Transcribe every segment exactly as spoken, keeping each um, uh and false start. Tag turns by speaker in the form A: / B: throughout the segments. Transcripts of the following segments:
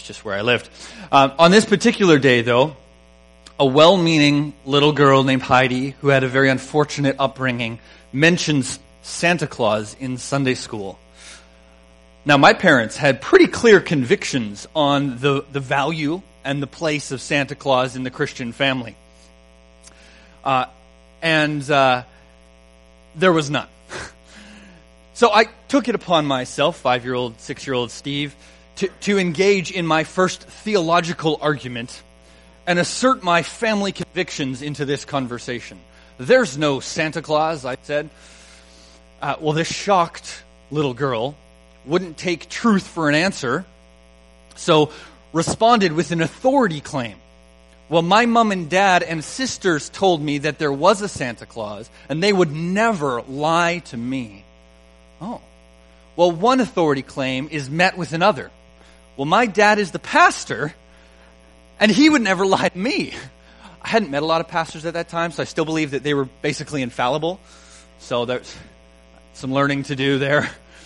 A: just where I lived. Um, on this particular day, though, a well-meaning little girl named Heidi, who had a very unfortunate upbringing, mentions Santa Claus in Sunday school. Now, my parents had pretty clear convictions on the, the value and the place of Santa Claus in the Christian family. Uh, and uh, there was none. So I took it upon myself, five-year-old, six-year-old Steve, to, to engage in my first theological argument and assert my family convictions into this conversation. There's no Santa Claus, I said. Uh, well, this shocked little girl wouldn't take truth for an answer, so responded with an authority claim. Well, my mom and dad and sisters told me that there was a Santa Claus, and they would never lie to me. Oh. Well, one authority claim is met with another. Well, my dad is the pastor, and he would never lie to me. I hadn't met a lot of pastors at that time, so I still believe that they were basically infallible. So there's some learning to do there.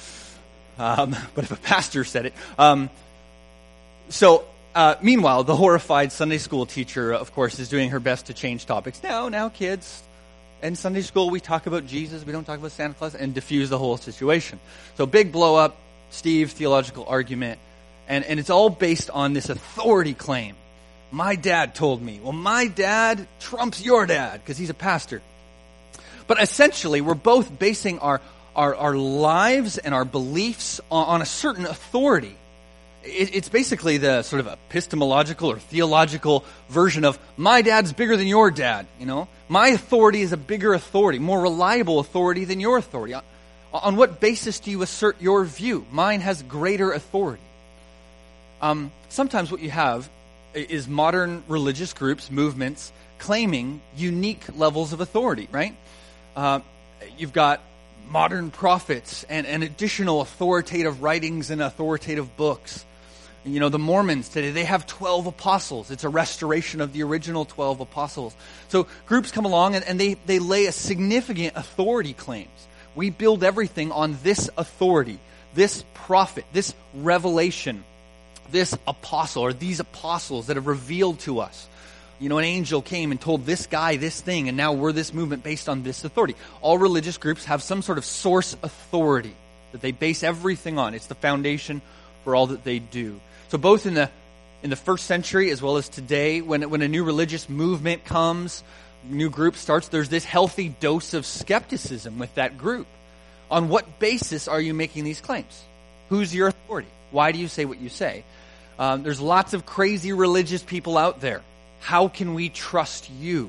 A: Um, but if a pastor said it. Um, so, uh, meanwhile, the horrified Sunday school teacher, of course, is doing her best to change topics. Now, now, kids, in Sunday school, we talk about Jesus. We don't talk about Santa Claus, and diffuse the whole situation. So, big blow up, Steve, theological argument. And, and it's all based on this authority claim. My dad told me. Well, my dad trumps your dad because he's a pastor. But essentially, we're both basing our Our, our lives and our beliefs on, on a certain authority. It, it's basically the sort of epistemological or theological version of my dad's bigger than your dad. You know, my authority is a bigger authority, more reliable authority than your authority. On, on what basis do you assert your view? Mine has greater authority. Um, sometimes what you have is modern religious groups, movements, claiming unique levels of authority, right? Uh, you've got modern prophets and, and additional authoritative writings and authoritative books. You know, the Mormons today, they have twelve apostles. It's a restoration of the original twelve apostles. So groups come along and, and they, they lay a significant authority claims. We build everything on this authority, this prophet, this revelation, this apostle, or these apostles that have revealed to us. You know, an angel came and told this guy this thing, and now we're this movement based on this authority. All religious groups have some sort of source authority that they base everything on. It's the foundation for all that they do. So both in the in the first century as well as today, when when a new religious movement comes, new group starts, there's this healthy dose of skepticism with that group. On what basis are you making these claims? Who's your authority? Why do you say what you say? Um, there's lots of crazy religious people out there. How can we trust you?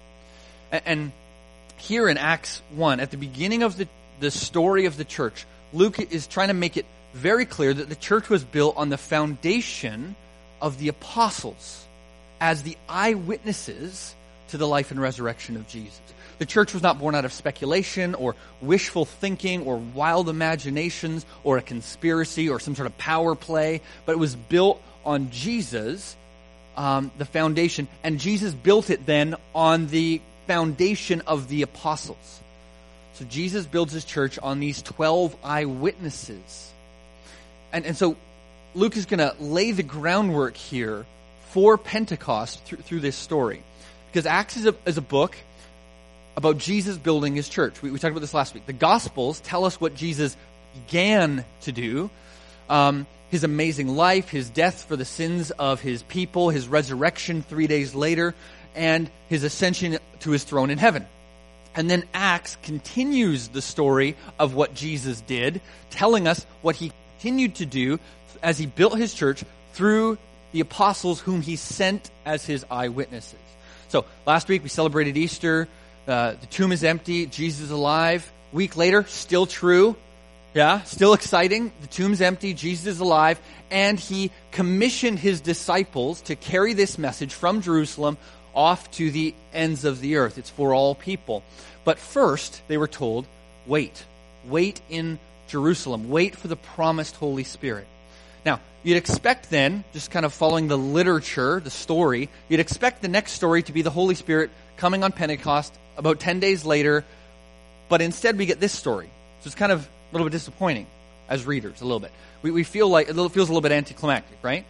A: And here in Acts one, at the beginning of the, the story of the church, Luke is trying to make it very clear that the church was built on the foundation of the apostles as the eyewitnesses to the life and resurrection of Jesus. The church was not born out of speculation or wishful thinking or wild imaginations or a conspiracy or some sort of power play, but it was built on Jesus, Um, the foundation, and Jesus built it then on the foundation of the apostles. So Jesus builds his church on these twelve eyewitnesses. And, and so Luke is going to lay the groundwork here for Pentecost through, through this story. Because Acts is a, is a book about Jesus building his church. We, we talked about this last week. The Gospels tell us what Jesus began to do. Um, his amazing life, his death for the sins of his people, his resurrection three days later, and his ascension to his throne in heaven. And then Acts continues the story of what Jesus did, telling us what he continued to do as he built his church through the apostles whom he sent as his eyewitnesses. So last week we celebrated Easter. Uh, the tomb is empty. Jesus is alive. Week later, still true. Yeah, still exciting. The tomb's empty. Jesus is alive. And he commissioned his disciples to carry this message from Jerusalem off to the ends of the earth. It's for all people. But first, they were told, wait. Wait in Jerusalem. Wait for the promised Holy Spirit. Now, you'd expect then, just kind of following the literature, the story, you'd expect the next story to be the Holy Spirit coming on Pentecost about ten days later. But instead, we get this story. So it's kind of a little bit disappointing as readers, a little bit. We we feel like it feels a little bit anticlimactic, right?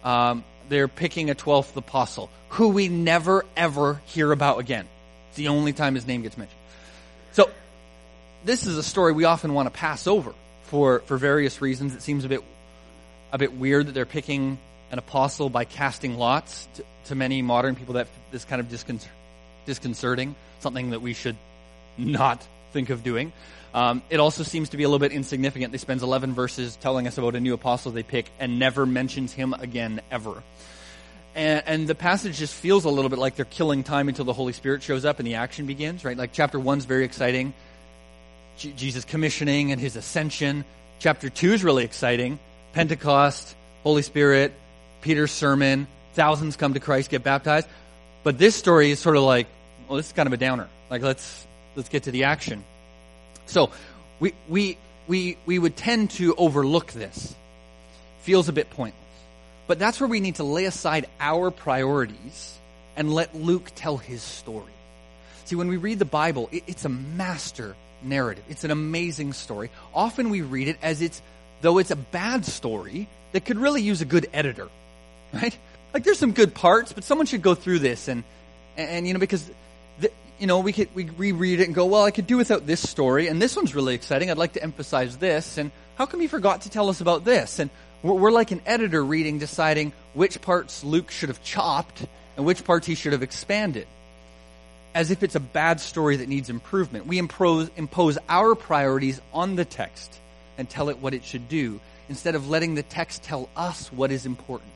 A: Um, they're picking a twelfth apostle, who we never, ever hear about again. It's the only time his name gets mentioned. So, this is a story we often want to pass over for, for various reasons. It seems a bit a bit weird that they're picking an apostle by casting lots. To, to many modern people, that is kind of discon- disconcerting, something that we should not think of doing. Um, it also seems to be a little bit insignificant. They spend eleven verses telling us about a new apostle they pick and never mentions him again ever. And, and the passage just feels a little bit like they're killing time until the Holy Spirit shows up and the action begins, right? Like chapter one's very exciting. J- Jesus commissioning and his ascension. Chapter two is really exciting. Pentecost, Holy Spirit, Peter's sermon, thousands come to Christ, get baptized. But this story is sort of like, well, this is kind of a downer. Like, let's let's get to the action. So we we we we would tend to overlook this. Feels a bit pointless. But that's where we need to lay aside our priorities and let Luke tell his story. See, when we read the Bible, it, it's a master narrative. It's an amazing story. Often we read it as it's, though it's a bad story, that could really use a good editor, right? Like, there's some good parts, but someone should go through this and, and, and you know, because, the, you know, we could, we reread it and go, well, I could do without this story, and this one's really exciting. I'd like to emphasize this, and how come he forgot to tell us about this? And we're, we're like an editor reading, deciding which parts Luke should have chopped and which parts he should have expanded, as if it's a bad story that needs improvement. We impose, impose our priorities on the text and tell it what it should do, instead of letting the text tell us what is important.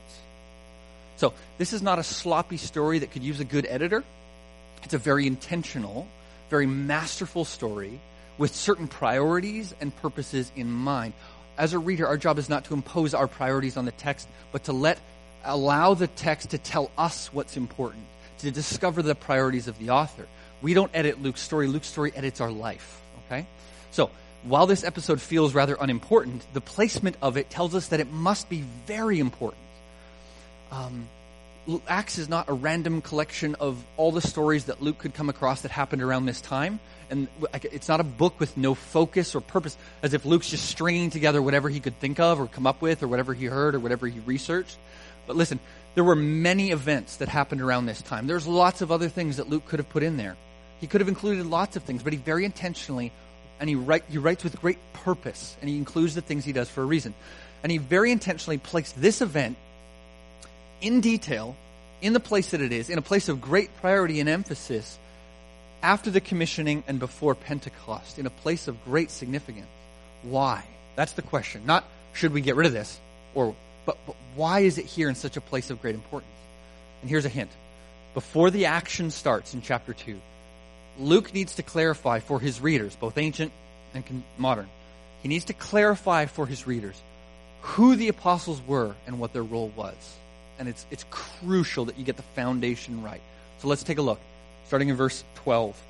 A: So, this is not a sloppy story that could use a good editor. It's a very intentional, very masterful story with certain priorities and purposes in mind. As a reader, our job is not to impose our priorities on the text, but to let, allow the text to tell us what's important, to discover the priorities of the author. We don't edit Luke's story. Luke's story edits our life, okay? So, while this episode feels rather unimportant, the placement of it tells us that it must be very important. Um, Acts is not a random collection of all the stories that Luke could come across that happened around this time. And it's not a book with no focus or purpose, as if Luke's just stringing together whatever he could think of or come up with or whatever he heard or whatever he researched. But listen, there were many events that happened around this time. There's lots of other things that Luke could have put in there. He could have included lots of things, but he very intentionally, and he, write, he writes with great purpose, and he includes the things he does for a reason. And he very intentionally placed this event in detail, in the place that it is, in a place of great priority and emphasis, after the commissioning and before Pentecost, in a place of great significance. Why? That's the question. Not, should we get rid of this? Or, but, but why is it here in such a place of great importance? And here's a hint. Before the action starts in chapter two, Luke needs to clarify for his readers, both ancient and con- modern, he needs to clarify for his readers who the apostles were and what their role was. And it's it's crucial that you get the foundation right. So let's take a look, starting in verse twelve.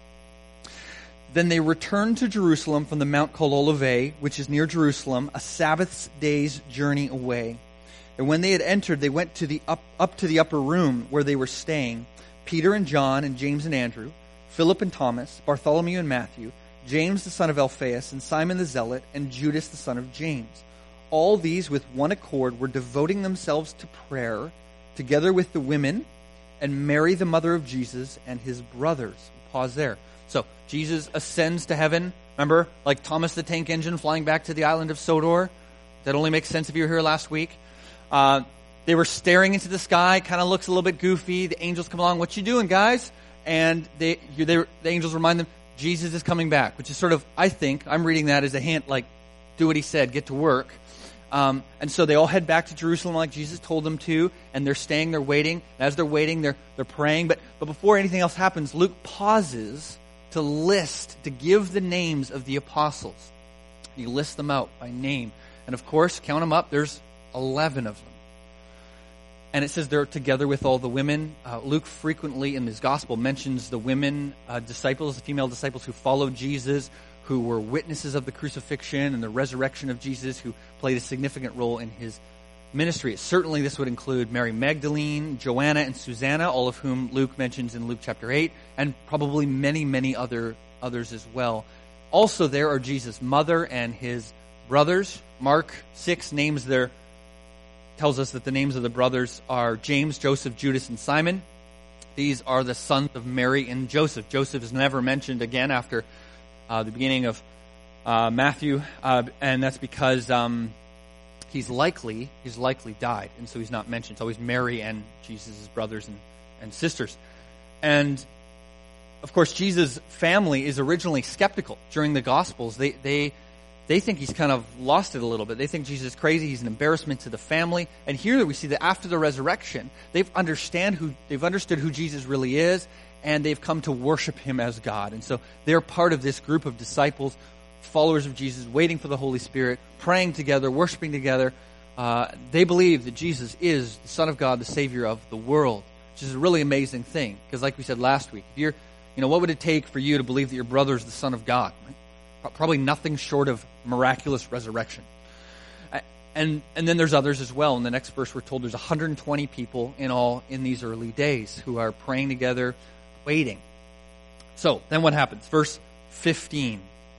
A: Then they returned to Jerusalem from the mount called Olivet, which is near Jerusalem, a Sabbath day's journey away. And when they had entered, they went to the up, up to the upper room where they were staying, Peter and John and James and Andrew, Philip and Thomas, Bartholomew and Matthew, James the son of Alphaeus, and Simon the Zealot, and Judas the son of James. All these with one accord were devoting themselves to prayer, together with the women, and Mary the mother of Jesus, and his brothers. Pause there. So, Jesus ascends to heaven. Remember, like Thomas the Tank Engine flying back to the island of Sodor? That only makes sense if you were here last week. Uh, they were staring into the sky, kind of looks a little bit goofy. The angels come along, what you doing, guys? And they, they, the angels remind them, Jesus is coming back, which is sort of, I think, I'm reading that as a hint, like, do what he said, get to work. Um, and so they all head back to Jerusalem like Jesus told them to, and they're staying, they're waiting. And as they're waiting, they're they're praying. But but before anything else happens, Luke pauses to list, to give the names of the apostles. He lists them out by name. And of course, count them up, there's eleven of them. And it says they're together with all the women. Uh, Luke frequently in his gospel mentions the women uh, disciples, the female disciples who followed Jesus, who were witnesses of the crucifixion and the resurrection of Jesus, who played a significant role in his ministry. Certainly this would include Mary Magdalene, Joanna, and Susanna, all of whom Luke mentions in Luke chapter eight, and probably many, many other others as well. Also there are Jesus' mother and his brothers. Mark six names their tells us that the names of the brothers are James, Joseph, Judas, and Simon. These are the sons of Mary and Joseph. Joseph is never mentioned again after uh, the beginning of uh, Matthew, uh, and that's because um, he's likely he's likely died, and so he's not mentioned. It's always Mary and Jesus' brothers and, and sisters. And of course, Jesus' family is originally skeptical during the Gospels. They they they think he's kind of lost it a little bit. They think Jesus is crazy. He's an embarrassment to the family. And here we see that after the resurrection, they've understand who they've understood who Jesus really is, and they've come to worship him as God. And so they're part of this group of disciples, followers of Jesus, waiting for the Holy Spirit, praying together, worshiping together. Uh, they believe that Jesus is the Son of God, the Savior of the world, which is a really amazing thing. Because like we said last week, if you're You know, what would it take for you to believe that your brother is the Son of God? Right? Probably nothing short of miraculous resurrection. And and then there's others as well. In the next verse, we're told there's one hundred twenty people in all in these early days who are praying together, waiting. So, then what happens? Verse fifteen.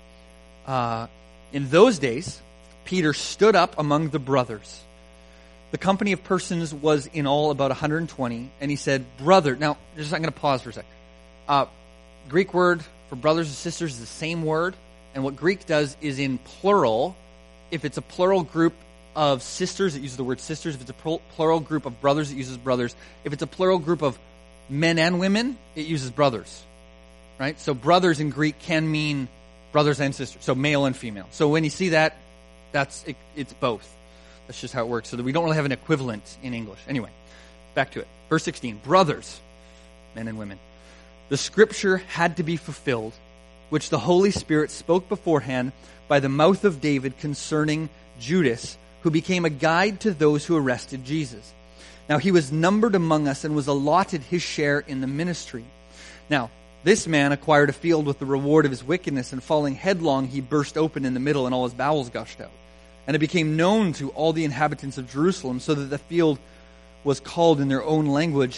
A: Uh, in those days, Peter stood up among the brothers. The company of persons was in all about one hundred twenty, and he said, "Brother," now, just I'm going to pause for a second. Uh, Greek word for brothers and sisters is the same word, and what Greek does is in plural. If it's a plural group of sisters, it uses the word sisters. If it's a plural group of brothers, it uses brothers. If it's a plural group of men and women, it uses brothers. Right? So brothers in Greek can mean brothers and sisters, so male and female. So when you see that, that's it, it's both. That's just how it works. So that we don't really have an equivalent in English. Anyway, back to it. Verse sixteen, brothers, men and women. The scripture had to be fulfilled, which the Holy Spirit spoke beforehand by the mouth of David concerning Judas, who became a guide to those who arrested Jesus. Now he was numbered among us and was allotted his share in the ministry. Now, this man acquired a field with the reward of his wickedness, and falling headlong, he burst open in the middle, and all his bowels gushed out. And it became known to all the inhabitants of Jerusalem, so that the field was called in their own language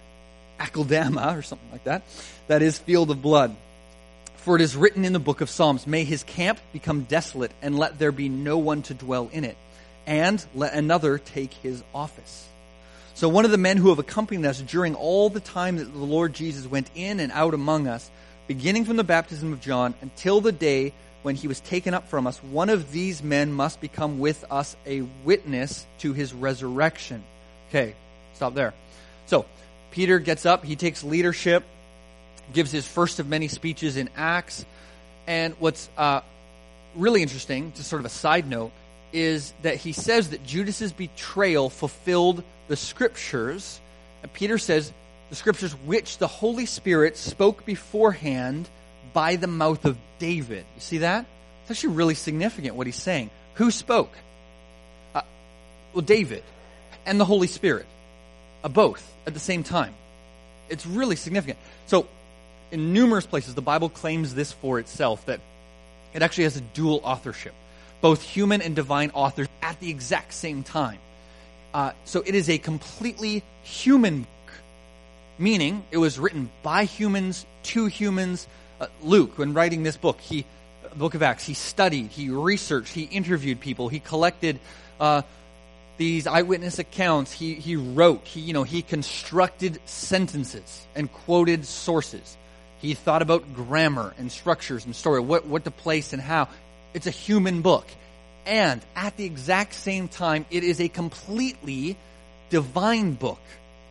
A: Akeldama, or something like that. That is, field of blood. For it is written in the book of Psalms, "May his camp become desolate, and let there be no one to dwell in it, and let another take his office." So one of the men who have accompanied us during all the time that the Lord Jesus went in and out among us, beginning from the baptism of John until the day when he was taken up from us, one of these men must become with us a witness to his resurrection. Okay, stop there. So, Peter gets up, he takes leadership, gives his first of many speeches in Acts. And what's uh, really interesting, just sort of a side note, is that he says that Judas's betrayal fulfilled the scriptures. And Peter says the scriptures which the Holy Spirit spoke beforehand by the mouth of David. You see that? It's actually really significant what he's saying. Who spoke? Uh, well, David and the Holy Spirit. Uh, both at the same time. It's really significant. So, in numerous places, the Bible claims this for itself, that it actually has a dual authorship. Both human and divine authors at the exact same time. Uh, so it is a completely human book, meaning it was written by humans, to humans. Uh, Luke, when writing this book, he, the book of Acts, he studied, he researched, he interviewed people, he collected uh these eyewitness accounts, he, he wrote, he, you know, he constructed sentences and quoted sources. He thought about grammar and structures and story, what, what to place and how. It's a human book. And at the exact same time, it is a completely divine book.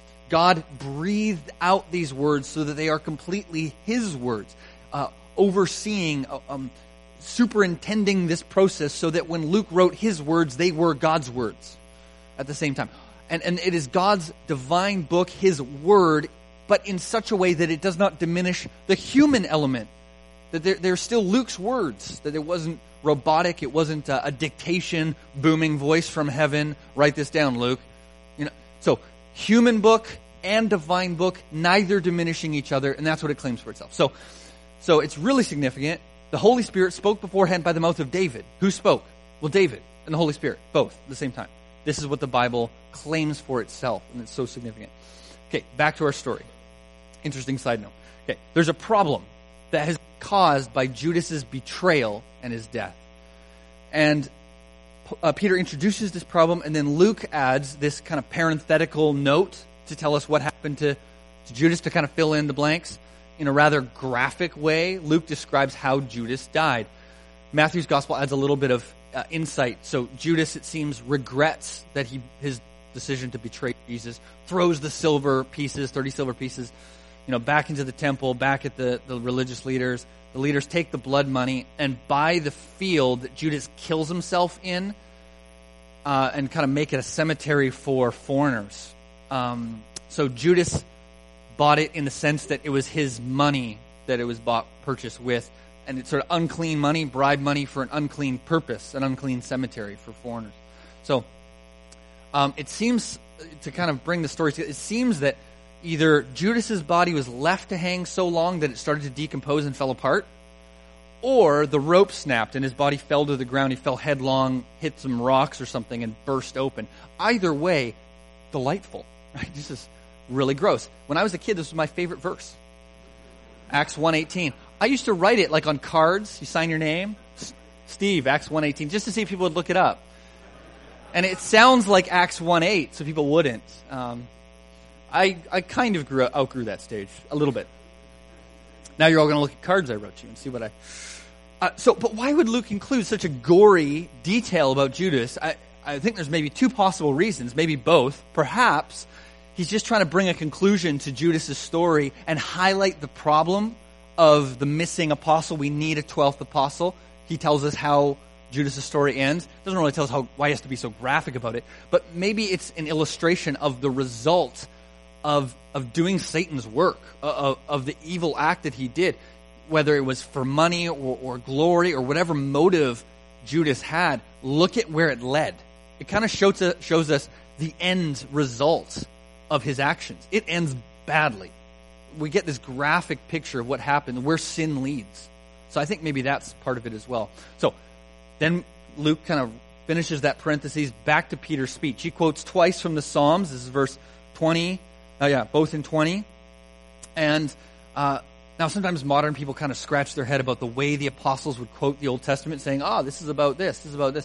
A: God breathed out these words so that they are completely his words, uh, overseeing, uh, um, superintending this process so that when Luke wrote his words, they were God's words. At the same time. And, and it is God's divine book, his word, but in such a way that it does not diminish the human element. That they're, they're still Luke's words. That it wasn't robotic, it wasn't a, a dictation, booming voice from heaven, write this down, Luke. You know, so, human book and divine book, neither diminishing each other, and that's what it claims for itself. So, so it's really significant. The Holy Spirit spoke beforehand by the mouth of David. Who spoke? Well, David and the Holy Spirit, both at the same time. This is what the Bible claims for itself, and it's so significant. Okay, back to our story. Interesting side note. Okay, there's a problem that has caused by Judas's betrayal and his death. And uh, Peter introduces this problem, and then Luke adds this kind of parenthetical note to tell us what happened to, to Judas, to kind of fill in the blanks. In a rather graphic way, Luke describes how Judas died. Matthew's gospel adds a little bit of uh, insight. So Judas, it seems, regrets that he his decision to betray Jesus, throws the silver pieces, thirty silver pieces, you know, back into the temple, back at the, the religious leaders. The leaders take the blood money and buy the field that Judas kills himself in uh, and kind of make it a cemetery for foreigners. Um, so Judas bought it in the sense that it was his money that it was bought, purchased with. And it's sort of unclean money, bribe money for an unclean purpose, an unclean cemetery for foreigners. So um, it seems, to kind of bring the story together, it seems that either Judas's body was left to hang so long that it started to decompose and fell apart, or the rope snapped and his body fell to the ground. He fell headlong, hit some rocks or something, and burst open. Either way, delightful. Right? This is really gross. When I was a kid, this was my favorite verse. Acts one eighteen. I used to write it like on cards. You sign your name. S- Steve, Acts one eighteen, just to see if people would look it up. And it sounds like Acts one eight, so people wouldn't. Um, I I kind of grew outgrew that stage a little bit. Now you're all going to look at cards I wrote you and see what I... Uh, so, but why would Luke include such a gory detail about Judas? I, I think there's maybe two possible reasons, maybe both. Perhaps he's just trying to bring a conclusion to Judas's story and highlight the problem of the missing apostle. We need a twelfth apostle. He tells us how Judas's story ends. Doesn't really tell us how why he has to be so graphic about it. But maybe it's an illustration of the result of of doing Satan's work, of, of the evil act that he did, whether it was for money or, or glory or whatever motive Judas had. Look at where it led. It kind of shows shows us the end result of his actions. It ends badly. We get this graphic picture of what happened, where sin leads. So I think maybe that's part of it as well. So then Luke kind of finishes that parentheses back to Peter's speech. He quotes twice from the Psalms. This is verse twenty. Oh yeah, both in twenty. And uh, now sometimes modern people kind of scratch their head about the way the apostles would quote the Old Testament, saying, oh, this is about this, this is about this.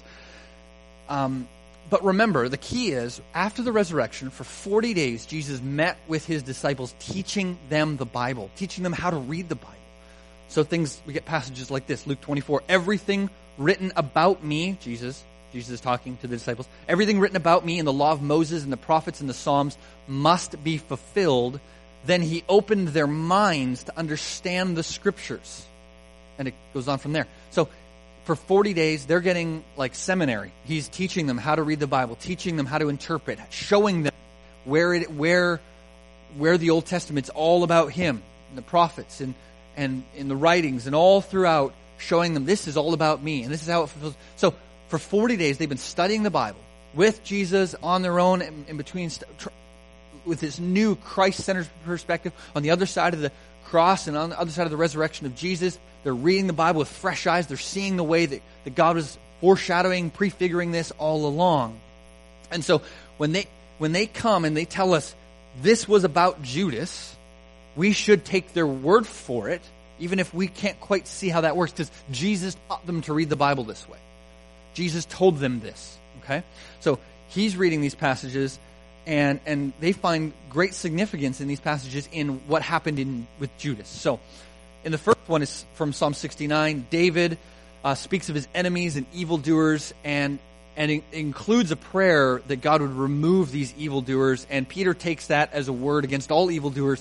A: Um, but remember, the key is, after the resurrection, for forty days, Jesus met with his disciples, teaching them the Bible, teaching them how to read the Bible. So things, we get passages like this, Luke twenty-four, everything written about me, Jesus, Jesus is talking to the disciples, everything written about me in the law of Moses and the prophets and the Psalms must be fulfilled. Then he opened their minds to understand the scriptures. And it goes on from there. So for forty days, they're getting like seminary. He's teaching them how to read the Bible, teaching them how to interpret, showing them where it, where, where the Old Testament's all about him, and the prophets, and, and in the writings, and all throughout, showing them this is all about me, and this is how it fulfills. So for forty days, they've been studying the Bible with Jesus on their own, in, in between, tr- with this new Christ-centered perspective on the other side of the cross and on the other side of the resurrection of Jesus. They're reading the Bible with fresh eyes. They're seeing the way that, that God was foreshadowing, prefiguring this all along. And so when they when they come and they tell us this was about Judas, we should take their word for it, even if we can't quite see how that works, because Jesus taught them to read the Bible this way. Jesus told them this. Okay? So he's reading these passages, and and they find great significance in these passages in what happened in with Judas. So in the first one is from Psalm sixty-nine. David uh, speaks of his enemies and evildoers, and and it includes a prayer that God would remove these evildoers. And Peter takes that as a word against all evildoers,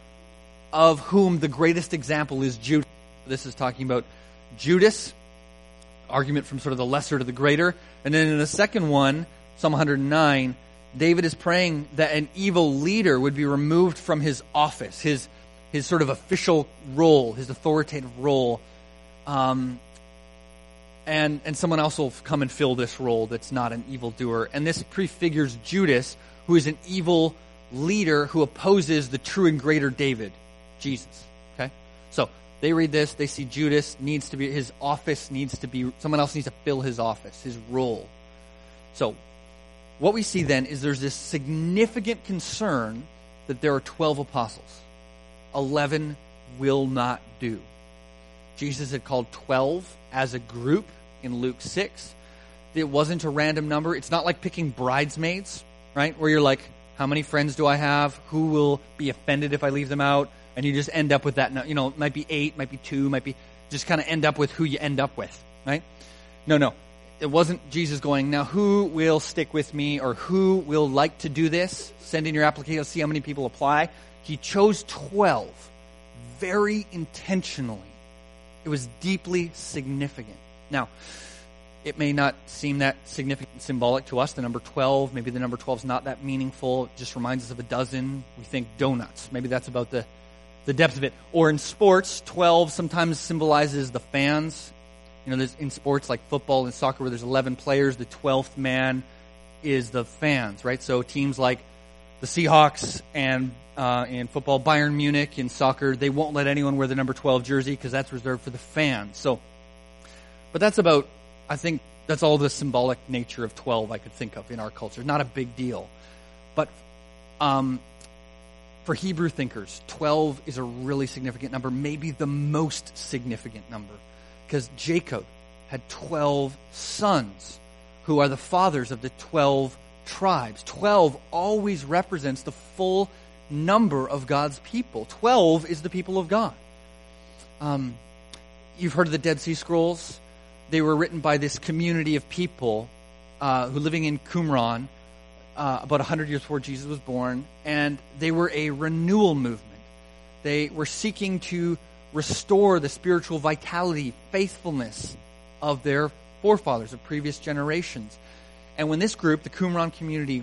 A: of whom the greatest example is Judas. This is talking about Judas, argument from sort of the lesser to the greater. And then in the second one, Psalm one hundred nine, David is praying that an evil leader would be removed from his office, his his sort of official role, his authoritative role, um, and and someone else will come and fill this role that's not an evildoer. And this prefigures Judas, who is an evil leader who opposes the true and greater David, Jesus. Okay, so they read this, they see Judas needs to be, his office needs to be, someone else needs to fill his office, his role. So what we see then is there's this significant concern that there are twelve apostles. Eleven will not do. Jesus had called twelve as a group in Luke six. It wasn't a random number. It's not like picking bridesmaids, right? Where you're like, how many friends do I have? Who will be offended if I leave them out? And you just end up with that, you know, it might be eight, might be two, might be, just kind of end up with who you end up with, right? No, no. It wasn't Jesus going, now who will stick with me or who will like to do this? Send in your application, see how many people apply. He chose twelve very intentionally. It was deeply significant. Now, it may not seem that significant and symbolic to us, the number twelve. Maybe the number twelve is not that meaningful. It just reminds us of a dozen. We think donuts. Maybe that's about the, the depth of it. Or in sports, twelve sometimes symbolizes the fans. You know, there's in sports like football and soccer where there's eleven players, the twelfth man is the fans, right? So teams like the Seahawks and uh, in football, Bayern Munich, in soccer, they won't let anyone wear the number twelve jersey because that's reserved for the fans. So, but that's about, I think that's all the symbolic nature of twelve I could think of in our culture. Not a big deal. But um, for Hebrew thinkers, twelve is a really significant number, maybe the most significant number. Because Jacob had twelve sons who are the fathers of the twelve tribes. twelve always represents the full number of God's people. twelve is the people of God. Um, you've heard of the Dead Sea Scrolls. They were written by this community of people uh, who living in Qumran uh, about one hundred years before Jesus was born. And they were a renewal movement. They were seeking to restore the spiritual vitality, faithfulness of their forefathers, of previous generations. And when this group, the Qumran community,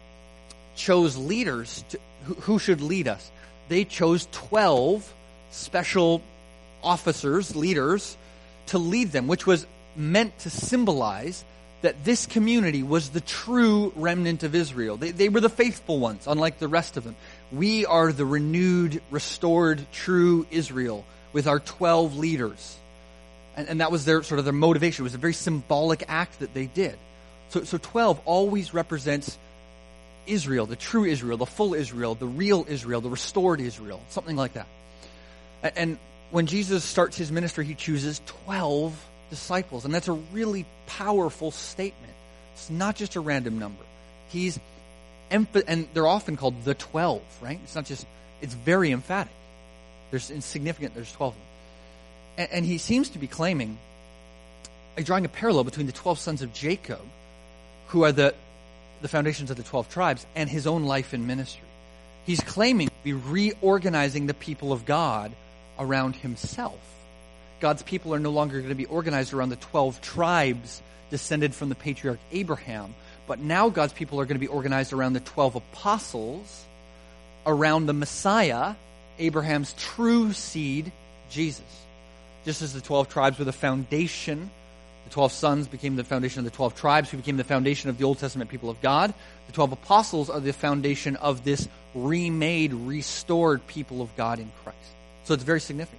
A: chose leaders to, who, who should lead us, they chose twelve special officers, leaders, to lead them, which was meant to symbolize that this community was the true remnant of Israel. They, they were the faithful ones, unlike the rest of them. We are the renewed, restored, true Israel with our twelve leaders. And, and that was their sort of their motivation. It was a very symbolic act that they did. So, so twelve always represents Israel, the true Israel, the full Israel, the real Israel, the restored Israel, something like that. And, and when Jesus starts his ministry, he chooses twelve disciples. And that's a really powerful statement. It's not just a random number. He's, emph- and they're often called the twelve, right? It's not just, it's very emphatic. There's insignificant, there's twelve of them. And, and he seems to be claiming, drawing a parallel between the twelve sons of Jacob, who are the, the foundations of the twelve tribes, and his own life and ministry. He's claiming to be reorganizing the people of God around himself. God's people are no longer going to be organized around the twelve tribes descended from the patriarch Abraham, but now God's people are going to be organized around the twelve apostles, around the Messiah, Abraham's true seed, Jesus. Just as the twelve tribes were the foundation, the twelve sons became the foundation of the twelve tribes, who became the foundation of the Old Testament people of God. The twelve apostles are the foundation of this remade, restored people of God in Christ. So it's very significant.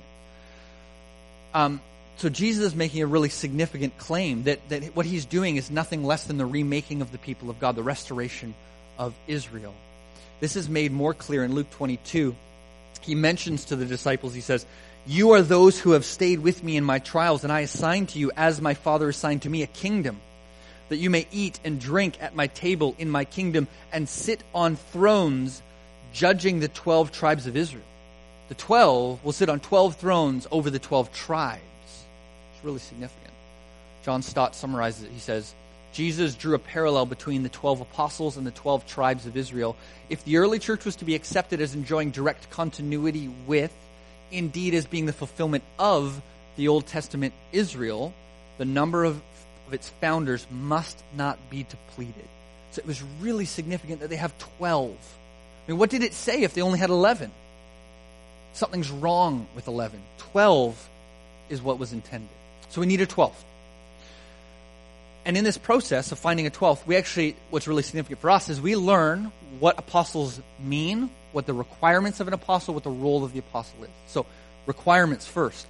A: Um, so Jesus is making a really significant claim that, that what he's doing is nothing less than the remaking of the people of God, the restoration of Israel. This is made more clear in Luke twenty-two. He mentions to the disciples, he says, "You are those who have stayed with me in my trials, and I assign to you, as my Father assigned to me, a kingdom, that you may eat and drink at my table in my kingdom and sit on thrones judging the twelve tribes of Israel." The twelve will sit on twelve thrones over the twelve tribes. It's really significant. John Stott summarizes it. He says, Jesus drew a parallel between the twelve apostles and the twelve tribes of Israel. If the early church was to be accepted as enjoying direct continuity with, indeed as being the fulfillment of the Old Testament Israel, the number of, of its founders must not be depleted. So it was really significant that they have twelve. I mean, what did it say if they only had eleven? Something's wrong with eleven. twelve is what was intended. So we need a twelfth. And in this process of finding a twelfth, we actually, what's really significant for us is we learn what apostles mean, what the requirements of an apostle, what the role of the apostle is. So, requirements first.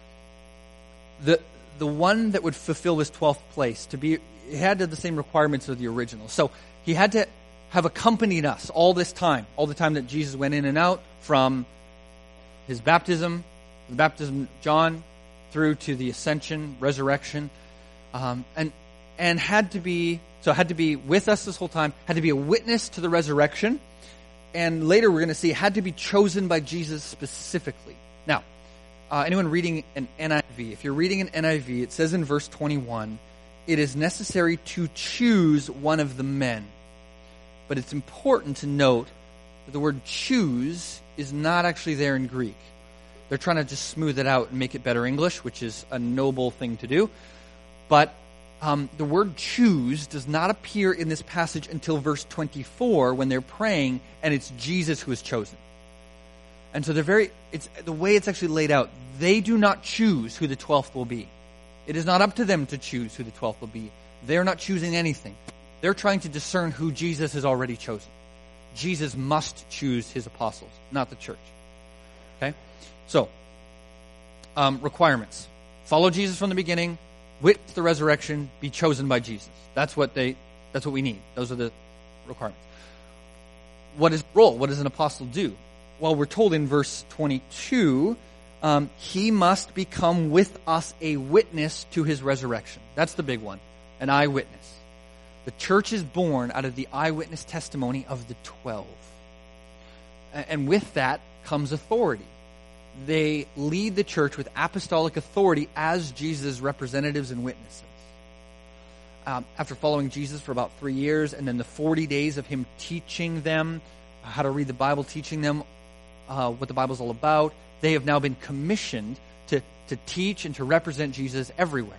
A: The the one that would fulfill this twelfth place, to be, it had to have the same requirements of the original. So, he had to have accompanied us all this time, all the time that Jesus went in and out, from his baptism, the baptism of John, through to the ascension, resurrection. Um, and and had to be, so had to be with us this whole time, had to be a witness to the resurrection, and later we're going to see had to be chosen by Jesus specifically. Now, uh, anyone reading an N I V, if you're reading an N I V, it says in verse twenty-one, it is necessary to choose one of the men. But it's important to note that the word choose is not actually there in Greek. They're trying to just smooth it out and make it better English, which is a noble thing to do. But um, the word choose does not appear in this passage until verse twenty-four when they're praying, and it's Jesus who is chosen. And so they're very, it's the way it's actually laid out. They do not choose who the twelfth will be. It is not up to them to choose who the twelfth will be. They're not choosing anything. They're trying to discern who Jesus has already chosen. Jesus must choose his apostles, not the church. Okay? So, um, requirements. Follow Jesus from the beginning, witness the resurrection, be chosen by Jesus. That's what they, that's what we need. Those are the requirements. What is the role? What does an apostle do? Well, we're told in verse twenty-two, um, he must become with us a witness to his resurrection. That's the big one. An eyewitness. The church is born out of the eyewitness testimony of the twelve. And with that comes authority. They lead the church with apostolic authority as Jesus' representatives and witnesses. Um, after following Jesus for about three years, and then the forty days of him teaching them how to read the Bible, teaching them uh, what the Bible's all about, they have now been commissioned to, to teach and to represent Jesus everywhere.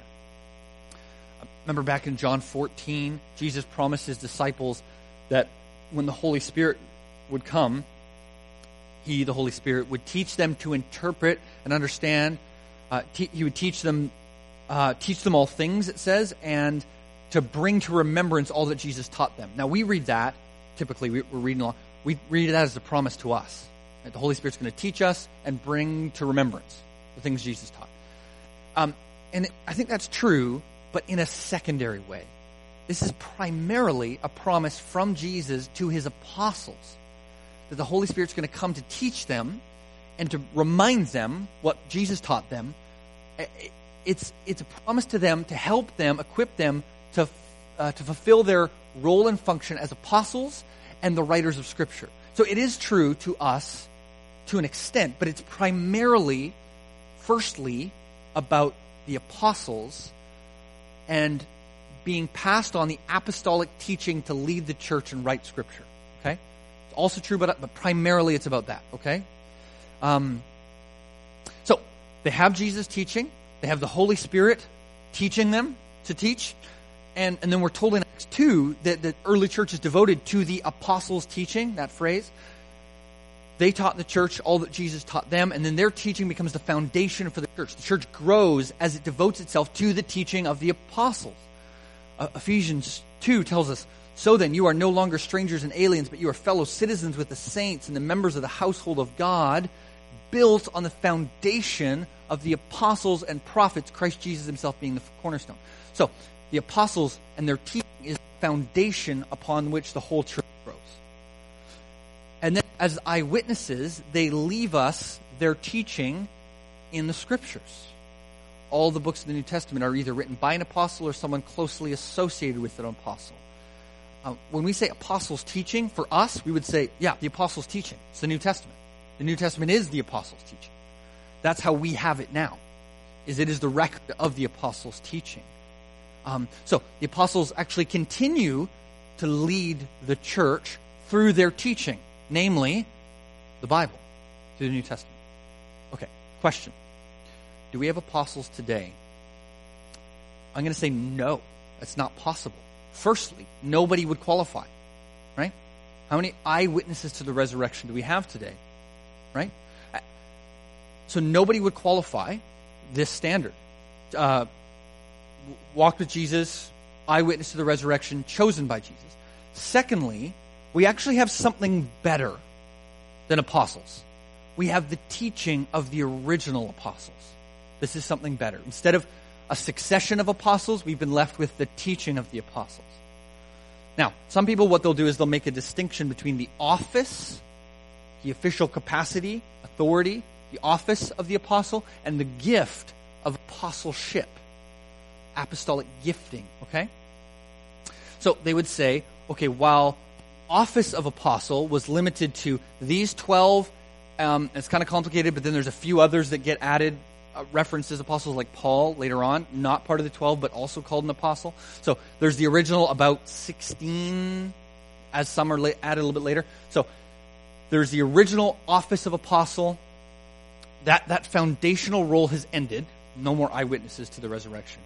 A: Remember back in John fourteen, Jesus promised his disciples that when the Holy Spirit would come, he, the Holy Spirit, would teach them to interpret and understand. Uh, te- he would teach them, uh, teach them all things, it says, and to bring to remembrance all that Jesus taught them. Now, we read that, typically, we, we're reading along, we read that as a promise to us. That the Holy Spirit's going to teach us and bring to remembrance the things Jesus taught. Um, and I think that's true, but in a secondary way. This is primarily a promise from Jesus to his apostles, that the Holy Spirit's going to come to teach them and to remind them what Jesus taught them. It's, it's a promise to them to help them, equip them to, uh, to fulfill their role and function as apostles and the writers of Scripture. So it is true to us to an extent, but it's primarily, firstly, about the apostles and being passed on the apostolic teaching to lead the church and write Scripture. Okay? It's also true, but, but primarily it's about that. Okay? Um, so, they have Jesus teaching. They have the Holy Spirit teaching them to teach. And, and then we're told in Acts two that the early church is devoted to the apostles' teaching, that phrase. They taught the church all that Jesus taught them, and then their teaching becomes the foundation for the church. The church grows as it devotes itself to the teaching of the apostles. Uh, Ephesians two tells us, "So then, you are no longer strangers and aliens, but you are fellow citizens with the saints and the members of the household of God, built on the foundation of the apostles and prophets, Christ Jesus himself being the cornerstone." So, the apostles and their teaching is the foundation upon which the whole church grows. And then, as eyewitnesses, they leave us their teaching in the Scriptures. All the books of the New Testament are either written by an apostle or someone closely associated with an apostle. Uh, when we say apostles' teaching, for us, we would say, yeah, the apostles' teaching. It's the New Testament. The New Testament is the apostles' teaching. That's how we have it now, is it is the record of the apostles' teaching. Um, so, the apostles actually continue to lead the church through their teaching. Namely, the Bible, through the New Testament. Okay, question. Do we have apostles today? I'm going to say no. That's not possible. Firstly, nobody would qualify. Right? How many eyewitnesses to the resurrection do we have today? Right? So nobody would qualify this standard. Uh, walked with Jesus, eyewitness to the resurrection, chosen by Jesus. Secondly, we actually have something better than apostles. We have the teaching of the original apostles. This is something better. Instead of a succession of apostles, we've been left with the teaching of the apostles. Now, some people, what they'll do is they'll make a distinction between the office, the official capacity, authority, the office of the apostle, and the gift of apostleship. Apostolic gifting, okay? So they would say, okay, while office of apostle was limited to these twelve, um, it's kind of complicated, but then there's a few others that get added, uh, references apostles like Paul later on, not part of the twelve, but also called an apostle. So there's the original about sixteen, as some are la- added a little bit later. So there's the original office of apostle. That, that foundational role has ended. No more eyewitnesses to the resurrection.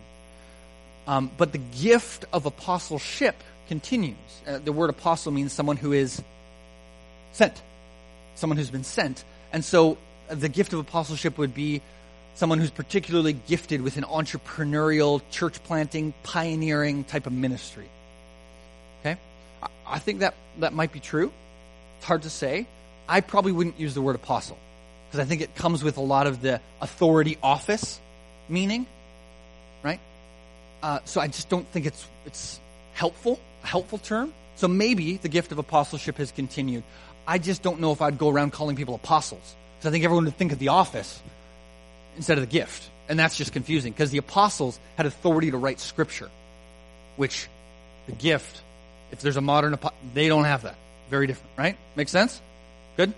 A: Um, but the gift of apostleship continues. Uh, the word apostle means someone who is sent. Someone who's been sent. And so uh, the gift of apostleship would be someone who's particularly gifted with an entrepreneurial, church planting, pioneering type of ministry. Okay? I, I think that, that might be true. It's hard to say. I probably wouldn't use the word apostle, because I think it comes with a lot of the authority office meaning, right? Uh, so I just don't think it's it's helpful, a helpful term. So maybe the gift of apostleship has continued. I just don't know if I'd go around calling people apostles, because I think everyone would think of the office instead of the gift. And that's just confusing, because the apostles had authority to write scripture, which the gift, if there's a modern apostle, they don't have that. Very different, right? Make sense? Good?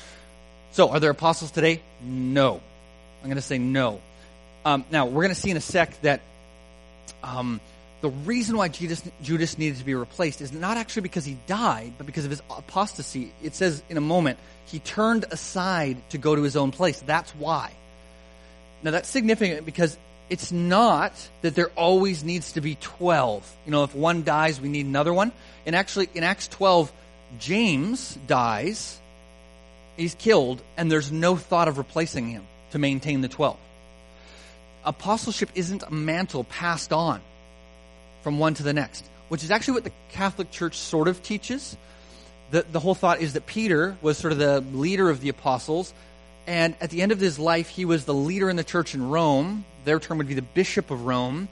A: So, are there apostles today? No. I'm going to say no. Um, now, we're going to see in a sec that um, the reason why Judas, Judas needed to be replaced is not actually because he died, but because of his apostasy. It says in a moment, he turned aside to go to his own place. That's why. Now, that's significant because it's not that there always needs to be twelve. You know, if one dies, we need another one. And actually, in Acts twelve, James dies. He's killed, and there's no thought of replacing him to maintain the twelve. Apostleship isn't a mantle passed on from one to the next, which is actually what the Catholic Church sort of teaches. The, the whole thought is that Peter was sort of the leader of the apostles, and at the end of his life, he was the leader in the church in Rome. Their term would be the Bishop of Rome.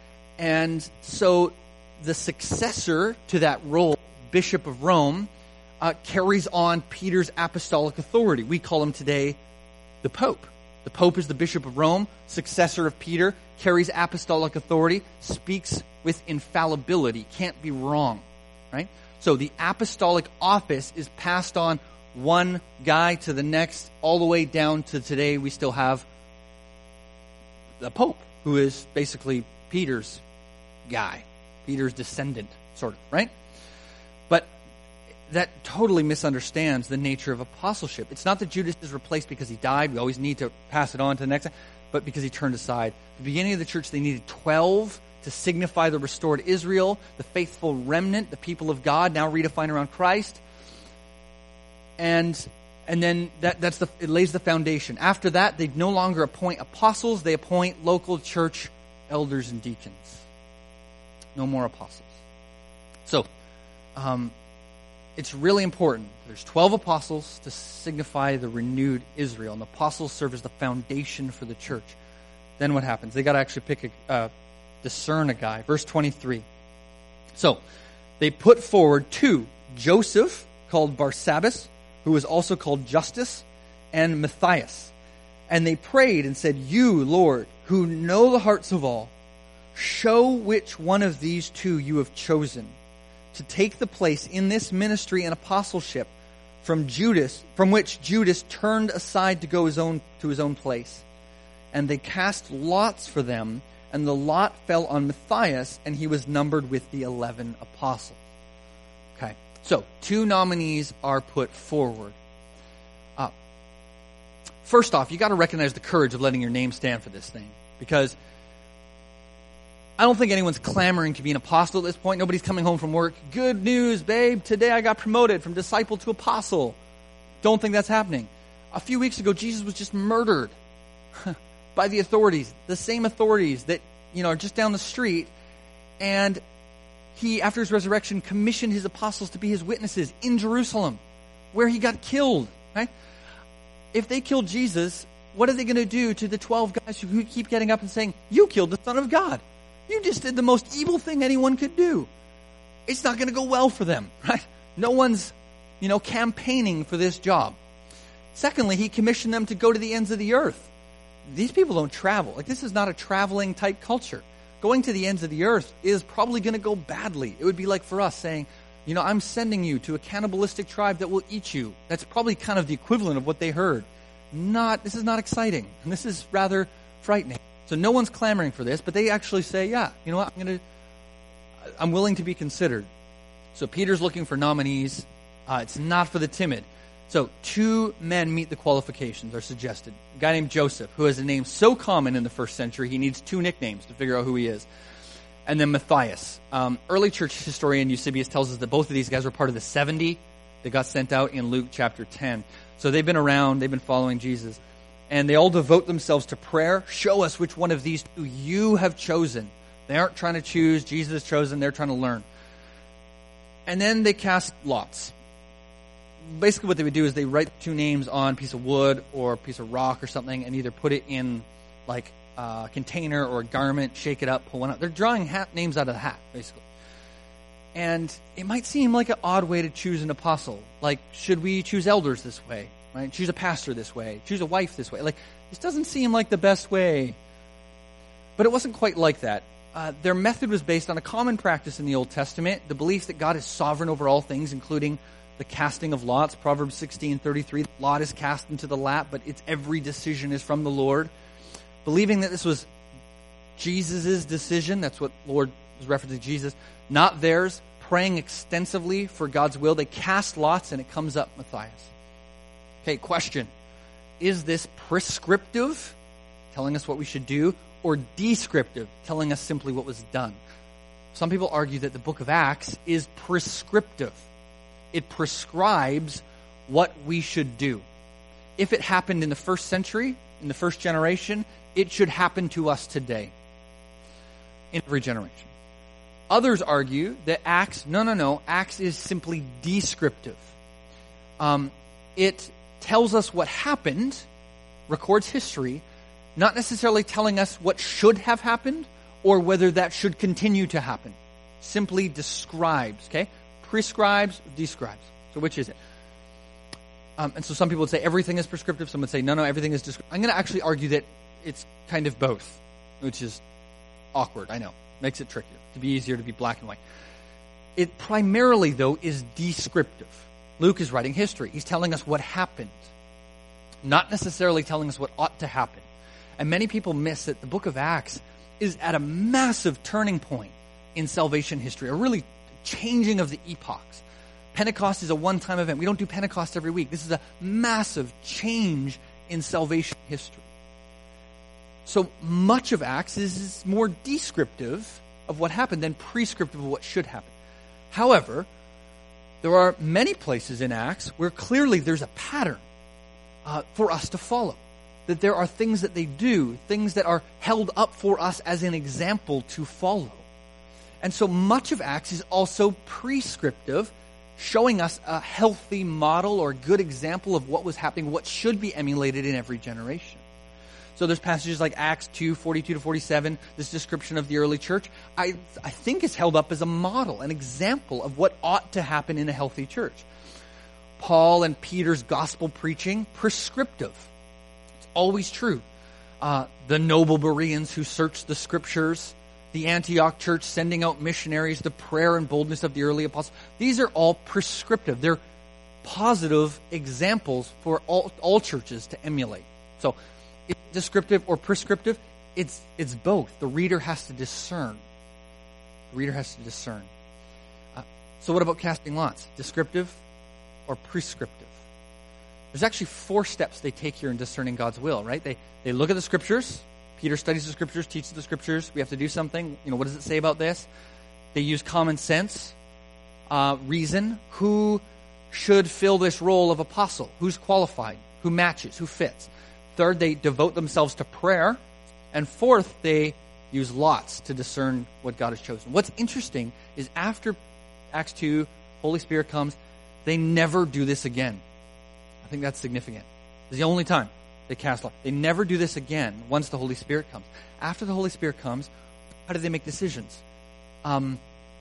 A: And so the successor to that role, Bishop of Rome, Uh, carries on Peter's apostolic authority. We call him today the Pope. The Pope is the Bishop of Rome, successor of Peter, carries apostolic authority, speaks with infallibility, can't be wrong, right? So the apostolic office is passed on one guy to the next, all the way down to today. We still have the Pope, who is basically Peter's guy, Peter's descendant, sort of, right? But that totally misunderstands the nature of apostleship. It's not that Judas is replaced because he died. We always need to pass it on to the next, but because he turned aside. At the beginning of the church, they needed twelve to signify the restored Israel, the faithful remnant, the people of God, now redefined around Christ. And and then that that's the it lays the foundation. After that, they no longer appoint apostles; they appoint local church elders and deacons. No more apostles. So, um. It's really important. There's twelve apostles to signify the renewed Israel, and the apostles serve as the foundation for the church. Then what happens? They got to actually pick a, uh, discern a guy. Verse twenty-three. So, they put forward two, Joseph, called Barsabbas, who was also called Justus, and Matthias. And they prayed and said, "You, Lord, who know the hearts of all, show which one of these two you have chosen to take the place in this ministry and apostleship from Judas, from which Judas turned aside to go his own to his own place." And they cast lots for them, and the lot fell on Matthias, and he was numbered with the eleven apostles. Okay, so two nominees are put forward. Uh, first off, you got to recognize the courage of letting your name stand for this thing, because I don't think anyone's clamoring to be an apostle at this point. Nobody's coming home from work. Good news, babe. Today I got promoted from disciple to apostle. Don't think that's happening. A few weeks ago, Jesus was just murdered by the authorities, the same authorities that, you know, are just down the street. And he, after his resurrection, commissioned his apostles to be his witnesses in Jerusalem, where he got killed, right? If they killed Jesus, what are they going to do to the twelve guys who keep getting up and saying, "You killed the Son of God. You just did the most evil thing anyone could do"? It's not going to go well for them, right? No one's, you know, campaigning for this job. Secondly, he commissioned them to go to the ends of the earth. These people don't travel. Like, this is not a traveling type culture. going to the ends of the earth is probably going to go badly. It would be like for us saying, you know, I'm sending you to a cannibalistic tribe that will eat you. That's probably kind of the equivalent of what they heard. Not, this is not exciting, and this is rather frightening. So no one's clamoring for this, but they actually say, yeah, you know what, I'm going to, I'm willing to be considered. So Peter's looking for nominees. Uh, it's not for the timid. So two men meet the qualifications, are suggested. A guy named Joseph, who has a name so common in the first century, he needs two nicknames to figure out who he is. And then Matthias. Um, early church historian Eusebius tells us that both of these guys were part of the seventy that got sent out in Luke chapter ten. So they've been around, they've been following Jesus. And they all devote themselves to prayer. Show us which one of these two you have chosen. They aren't trying to choose. Jesus has chosen. They're trying to learn. And then they cast lots. Basically what they would do is they write two names on a piece of wood or a piece of rock or something and either put it in like a container or a garment, shake it up, pull one out. They're drawing hat names out of the hat, basically. And it might seem like an odd way to choose an apostle. Like, should we choose elders this way? Right? Choose a pastor this way. Choose a wife this way. Like, this doesn't seem like the best way. But it wasn't quite like that. Uh, their method was based on a common practice in the Old Testament, the belief that God is sovereign over all things, including the casting of lots. Proverbs sixteen thirty-three, lot is cast into the lap, but its every decision is from the Lord. Believing that this was Jesus' decision, that's what Lord was referencing Jesus, not theirs, praying extensively for God's will. They cast lots and it comes up Matthias. Okay, question. Is this prescriptive, telling us what we should do, or descriptive, telling us simply what was done? Some people argue that the book of Acts is prescriptive. It prescribes what we should do. If it happened in the first century, in the first generation, it should happen to us today, in every generation. Others argue that Acts, no, no, no, Acts is simply descriptive. Um, it tells us what happened, records history, not necessarily telling us what should have happened or whether that should continue to happen. Simply describes, okay? Prescribes, describes. So which is it? Um, and so some people would say everything is prescriptive. Some would say, no, no, everything is descriptive. I'm going to actually argue that it's kind of both, which is awkward, I know. Makes it trickier. To be easier to be black and white. It primarily, though, is descriptive. Luke is writing history. He's telling us what happened, not necessarily telling us what ought to happen. And many people miss that the book of Acts is at a massive turning point in salvation history, a really changing of the epochs. Pentecost is a one-time event. We don't do Pentecost every week. This is a massive change in salvation history. So much of Acts is more descriptive of what happened than prescriptive of what should happen. However, there are many places in Acts where clearly there's a pattern uh, for us to follow. That there are things that they do, things that are held up for us as an example to follow. And so much of Acts is also prescriptive, showing us a healthy model or good example of what was happening, what should be emulated in every generation. So there's passages like Acts two, forty-two to forty-seven, this description of the early church, I, I think is held up as a model, an example of what ought to happen in a healthy church. Paul and Peter's gospel preaching, prescriptive. It's always true. Uh, the noble Bereans who searched the scriptures, the Antioch church sending out missionaries, the prayer and boldness of the early apostles. These are all prescriptive. They're positive examples for all, all churches to emulate. So, it's descriptive or prescriptive. It's it's both. The reader has to discern. The reader has to discern. Uh, so what about casting lots? Descriptive or prescriptive? There's actually four steps they take here in discerning God's will, right? They they look at the scriptures. Peter studies the scriptures, teaches the scriptures. We have to do something. You know, what does it say about this? They use common sense, uh, reason. Who should fill this role of apostle? Who's qualified? Who matches? Who fits? Third, they devote themselves to prayer. And fourth, they use lots to discern what God has chosen. What's interesting is after Acts two, Holy Spirit comes, they never do this again. I think that's significant. It's the only time they cast lots. They never do this again once the Holy Spirit comes. After the Holy Spirit comes, how do they make decisions? Um,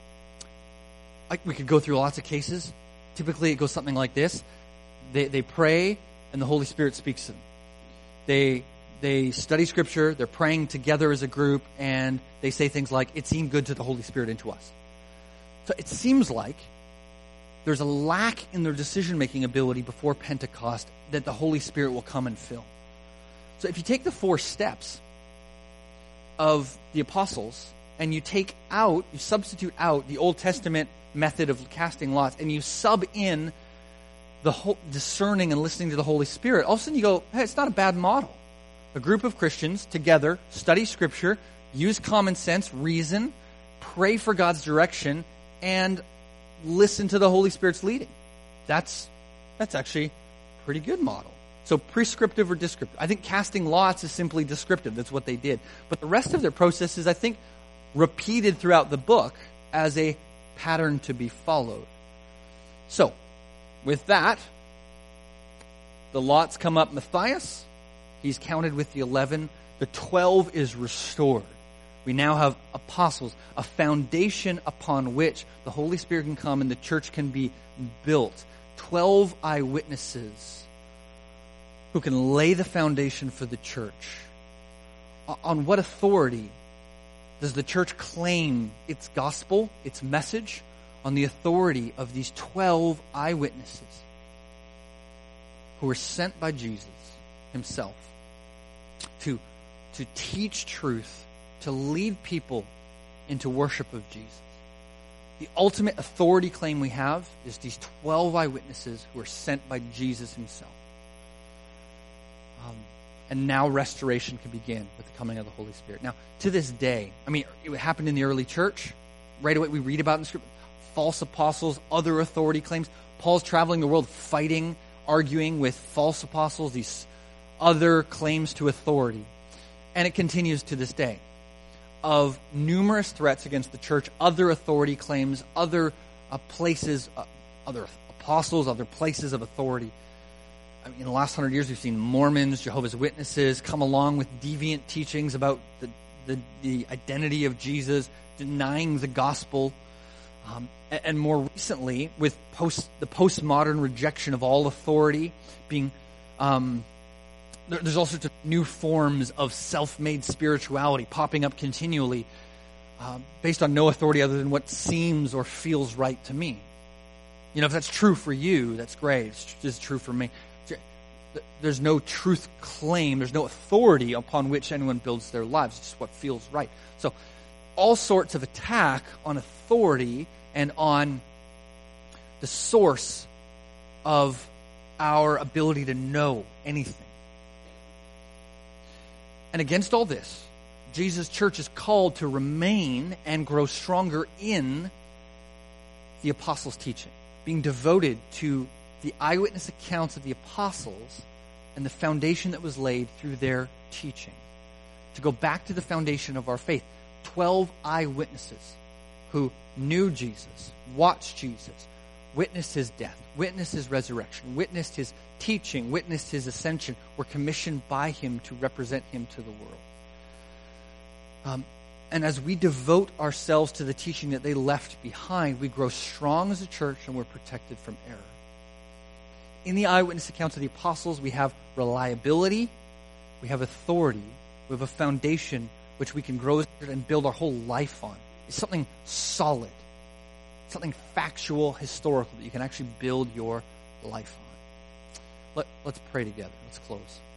A: I, we could go through lots of cases. Typically, it goes something like this. They, they pray, and the Holy Spirit speaks to them. They they study Scripture, they're praying together as a group, and they say things like, it seemed good to the Holy Spirit and to us. So it seems like there's a lack in their decision-making ability before Pentecost that the Holy Spirit will come and fill. So if you take the four steps of the apostles and you take out, you substitute out the Old Testament method of casting lots and you sub in the whole discerning and listening to the Holy Spirit, all of a sudden you go, hey, it's not a bad model. A group of Christians together, study Scripture, use common sense, reason, pray for God's direction, and listen to the Holy Spirit's leading. That's that's actually a pretty good model. So prescriptive or descriptive. I think casting lots is simply descriptive. That's what they did. But the rest of their process is, I think, repeated throughout the book as a pattern to be followed. So, with that, the lots come up Matthias. He's counted with the eleven. The twelve is restored. We now have apostles, a foundation upon which the Holy Spirit can come and the church can be built. Twelve eyewitnesses who can lay the foundation for the church. On what authority does the church claim its gospel, its message? On the authority of these twelve eyewitnesses who were sent by Jesus himself to, to teach truth, to lead people into worship of Jesus. The ultimate authority claim we have is these twelve eyewitnesses who are sent by Jesus himself. Um, and now restoration can begin with the coming of the Holy Spirit. Now, to this day, I mean, it happened in the early church. Right away, we read about in the Scripture, false apostles, other authority claims. Paul's traveling the world fighting, arguing with false apostles, these other claims to authority. And it continues to this day. Of numerous threats against the church, other authority claims, other uh, places, uh, other apostles, other places of authority. I mean, in the last hundred years, we've seen Mormons, Jehovah's Witnesses come along with deviant teachings about the, the, the identity of Jesus, denying the gospel. Um, and, and more recently, with post the postmodern rejection of all authority, being um, there, there's all sorts of new forms of self-made spirituality popping up continually, uh, based on no authority other than what seems or feels right to me. You know, if that's true for you, that's great. It's, it's true for me. There's no truth claim. There's no authority upon which anyone builds their lives. It's just what feels right. So all sorts of attack on authority and on the source of our ability to know anything. And against all this, Jesus' church is called to remain and grow stronger in the apostles' teaching, being devoted to the eyewitness accounts of the apostles and the foundation that was laid through their teaching. To go back to the foundation of our faith, twelve eyewitnesses who knew Jesus, watched Jesus, witnessed his death, witnessed his resurrection, witnessed his teaching, witnessed his ascension, were commissioned by him to represent him to the world. Um, and as we devote ourselves to the teaching that they left behind, we grow strong as a church and we're protected from error. In the eyewitness accounts of the apostles, we have reliability, we have authority, we have a foundation which we can grow and build our whole life on. It's something solid, something factual, historical that you can actually build your life on. Let, let's pray together. Let's close.